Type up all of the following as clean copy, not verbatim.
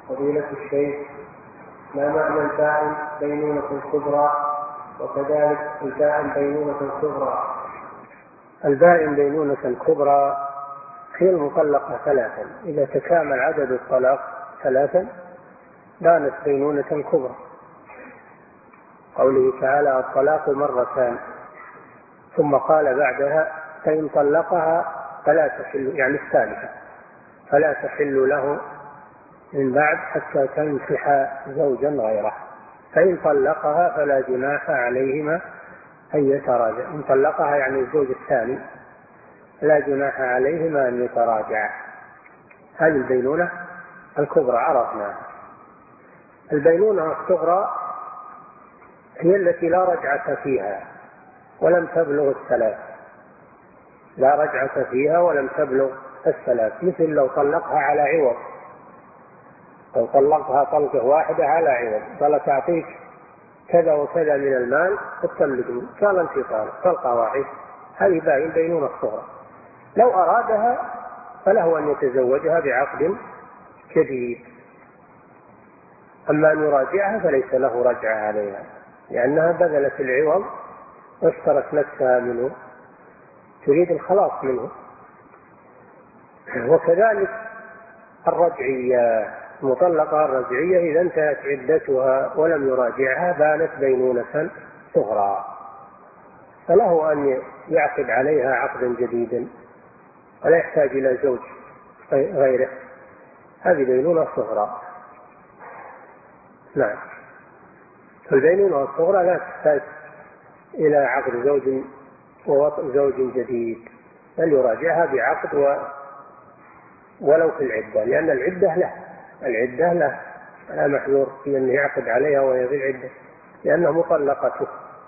فضيلة الشيخ، ما معنى البائن بينونة كبرى، وكذلك البائن بينونة صغرى؟ البائن بينونة كبرى هي المطلقة ثلاثا، إذا تكامل عدد الطلاق ثلاثا بانت بينونة كبرى. قوله تعالى الطلاق مرتان، ثم قال بعدها فإن طلقها فلا تحل، يعني الثالثة، فلا تحل له من بعد حتى تنكح زوجا غيره. فإن طلقها فلا جناح عليهما أن يتراجع. إن طلقها يعني الزوج الثاني لا جناح عليهما أن يتراجع. هذه البينونة الكبرى عرفناها. البينونة الصغرى هي التي لا رجعة فيها ولم تبلغ الثلاث، لا رجعة فيها ولم تبلغ الثلاث، مثل لو طلقها على عوض، لو طلقها طلقة واحدة على عوض، قال تعطيك كذا وكذا من المال تطلقني، قال انفصال طلقة واحدة، هذه باين بينونة الصغرى. لو أرادها فله أن يتزوجها بعقد جديد، أما أن يراجعها فليس له رجعة عليها، لأنها بذلت العوض واشترت نفسها منه، تريد الخلاص منه. وكذلك الرجعية، المطلقة الرجعية إذا انتهت عدتها ولم يراجعها بانت بينونة صغرى، فله أن يعقد عليها عقدا جديدا ولا يحتاج إلى زوج غيره، هذه بينونة صغرى. نعم. البينونة الصغرى لا تحتاج إلى عقد زوج ووطء زوج جديد، بل يراجعها بعقد ولو في العدة، لأن العدة له لا محذور في أن يعقد عليها وهي في العدة، لأنها مطلقته.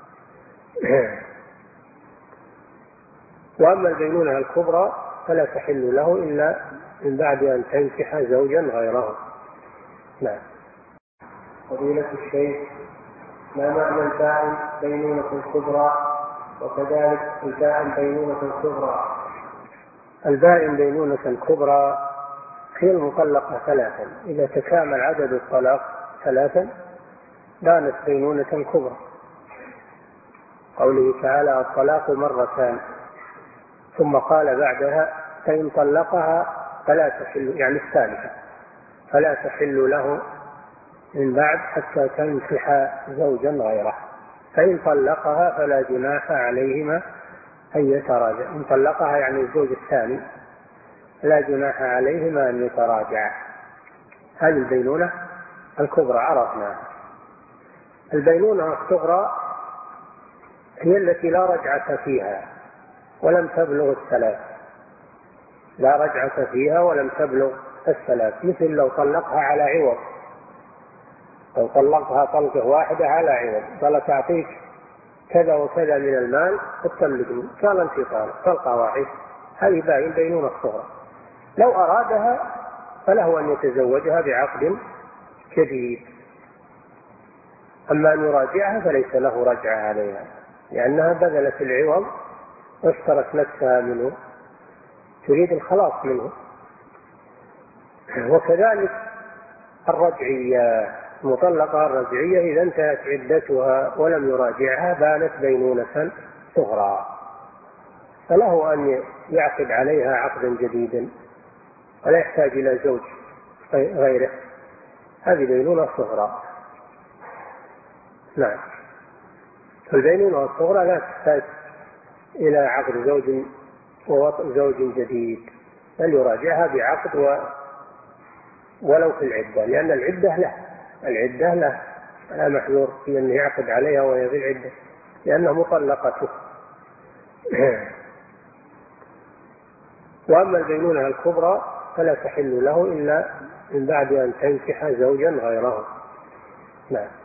وأما البينونة الكبرى فلا تحل له إلا من بعد أن تنكح زوجا غيره. نعم. فضيلة الشيخ، ما معنى البائن بينونة كبرى، وكذلك البائن بينونة صغرى؟ البائن بينونة كبرى هي المطلقة ثلاثا، إذا تكامل عدد الطلاق ثلاثا بانت بينونة كبرى. قوله تعالى الطلاق مرتان، ثم قال بعدها فإن طلقها فلا تحل، يعني الثالثة، فلا تحل له من بعد حتى تنكح زوجا غيره. فإن طلقها فلا جناح عليهما أن يتراجع. إن طلقها يعني الزوج الثاني لا جناح عليهما أن يتراجع. هذه البينونة الكبرى عرفناها. البينونة الصغرى هي التي لا رجعة فيها ولم تبلغ الثلاث، لا رجعة فيها ولم تبلغ الثلاث، مثل لو طلقها على عوض، لو طلقها طلقة واحدة على عوض، قال تعطيك كذا وكذا من المال تطلقني، قال انفصال طلقة واحدة، هذه باين بينونة الصغرى. لو أرادها فله أن يتزوجها بعقد جديد، أما أن يراجعها فليس له رجعة عليها، لأنها بذلت العوض واشترت نفسها منه، تريد الخلاص منه. وكذلك الرجعية، المطلقة الرجعية إذا انتهت عدتها ولم يراجعها بانت بينونة صغرى، فله أن يعقد عليها عقدا جديدا ولا يحتاج إلى زوج غيره، هذه بينونة صغرى. نعم. البينونة الصغرى لا تحتاج إلى عقد زوج ووطء زوج جديد، بل يراجعها بعقد ولو في العدة، لأن العدة له لا محذور في أن يعقد عليها وهي في العدة، لأنها مطلقته. وأما البينونة الكبرى فلا تحل له إلا من بعد أن تنكح زوجا غيره. نعم.